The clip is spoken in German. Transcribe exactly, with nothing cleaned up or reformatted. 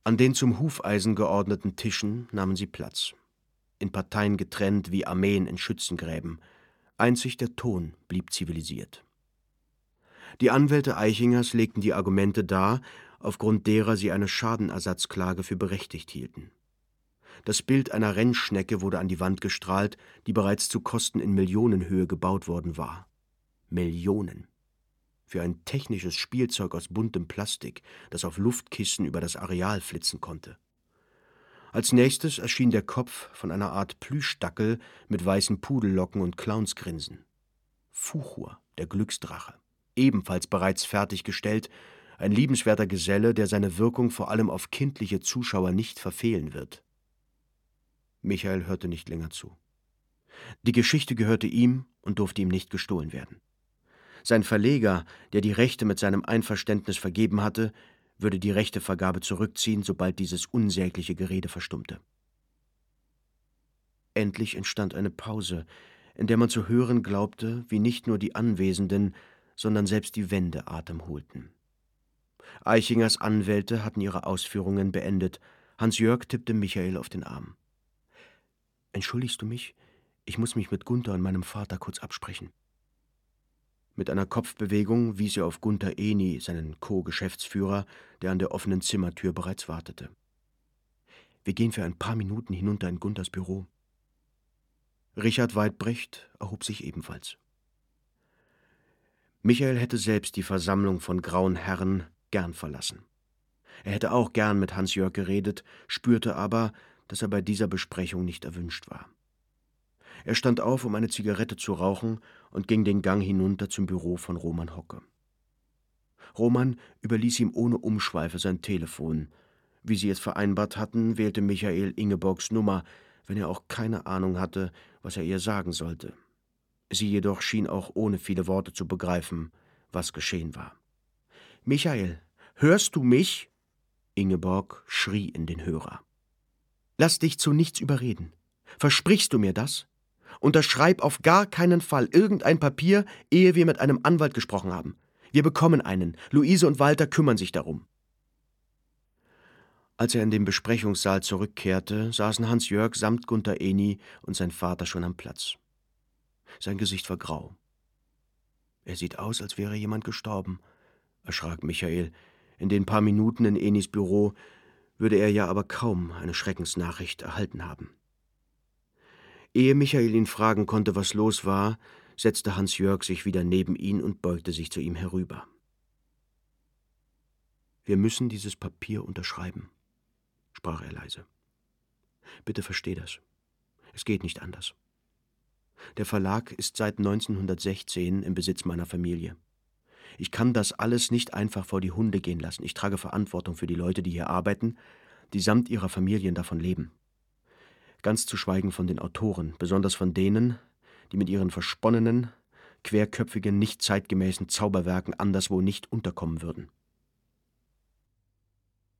An den zum Hufeisen geordneten Tischen nahmen sie Platz, in Parteien getrennt wie Armeen in Schützengräben. Einzig der Ton blieb zivilisiert. Die Anwälte Eichingers legten die Argumente dar, aufgrund derer sie eine Schadenersatzklage für berechtigt hielten. Das Bild einer Rennschnecke wurde an die Wand gestrahlt, die bereits zu Kosten in Millionenhöhe gebaut worden war. Millionen. Für ein technisches Spielzeug aus buntem Plastik, das auf Luftkissen über das Areal flitzen konnte. Als nächstes erschien der Kopf von einer Art Plüschdackel mit weißen Pudellocken und Clownsgrinsen. Fuchur, der Glücksdrache, ebenfalls bereits fertiggestellt, ein liebenswerter Geselle, der seine Wirkung vor allem auf kindliche Zuschauer nicht verfehlen wird. Michael hörte nicht länger zu. Die Geschichte gehörte ihm und durfte ihm nicht gestohlen werden. Sein Verleger, der die Rechte mit seinem Einverständnis vergeben hatte, würde die Rechtevergabe zurückziehen, sobald dieses unsägliche Gerede verstummte. Endlich entstand eine Pause, in der man zu hören glaubte, wie nicht nur die Anwesenden, sondern selbst die Wände Atem holten. Eichingers Anwälte hatten ihre Ausführungen beendet. Hans-Jörg tippte Michael auf den Arm. »Entschuldigst du mich? Ich muss mich mit Gunther und meinem Vater kurz absprechen.« Mit einer Kopfbewegung wies er auf Gunther Eni, seinen Co-Geschäftsführer, der an der offenen Zimmertür bereits wartete. »Wir gehen für ein paar Minuten hinunter in Gunthers Büro.« Richard Weidbrecht erhob sich ebenfalls. Michael hätte selbst die Versammlung von grauen Herren gern verlassen. Er hätte auch gern mit Hans-Jörg geredet, spürte aber, dass er bei dieser Besprechung nicht erwünscht war. Er stand auf, um eine Zigarette zu rauchen, und ging den Gang hinunter zum Büro von Roman Hocke. Roman überließ ihm ohne Umschweife sein Telefon. Wie sie es vereinbart hatten, wählte Michael Ingeborgs Nummer, wenn er auch keine Ahnung hatte, was er ihr sagen sollte. Sie jedoch schien auch ohne viele Worte zu begreifen, was geschehen war. »Michael, hörst du mich?« Ingeborg schrie in den Hörer. »Lass dich zu nichts überreden. Versprichst du mir das? Unterschreib auf gar keinen Fall irgendein Papier, ehe wir mit einem Anwalt gesprochen haben. Wir bekommen einen. Luise und Walter kümmern sich darum.« Als er in den Besprechungssaal zurückkehrte, saßen Hans-Jörg samt Gunther Eni und sein Vater schon am Platz. Sein Gesicht war grau. »Er sieht aus, als wäre jemand gestorben«, erschrak Michael. In den paar Minuten in Enis Büro würde er ja aber kaum eine Schreckensnachricht erhalten haben. Ehe Michael ihn fragen konnte, was los war, setzte Hans-Jörg sich wieder neben ihn und beugte sich zu ihm herüber. »Wir müssen dieses Papier unterschreiben«, sprach er leise. »Bitte versteh das. Es geht nicht anders. Der Verlag ist seit neunzehnhundertsechzehn im Besitz meiner Familie. Ich kann das alles nicht einfach vor die Hunde gehen lassen. Ich trage Verantwortung für die Leute, die hier arbeiten, die samt ihrer Familien davon leben. Ganz zu schweigen von den Autoren, besonders von denen, die mit ihren versponnenen, querköpfigen, nicht zeitgemäßen Zauberwerken anderswo nicht unterkommen würden.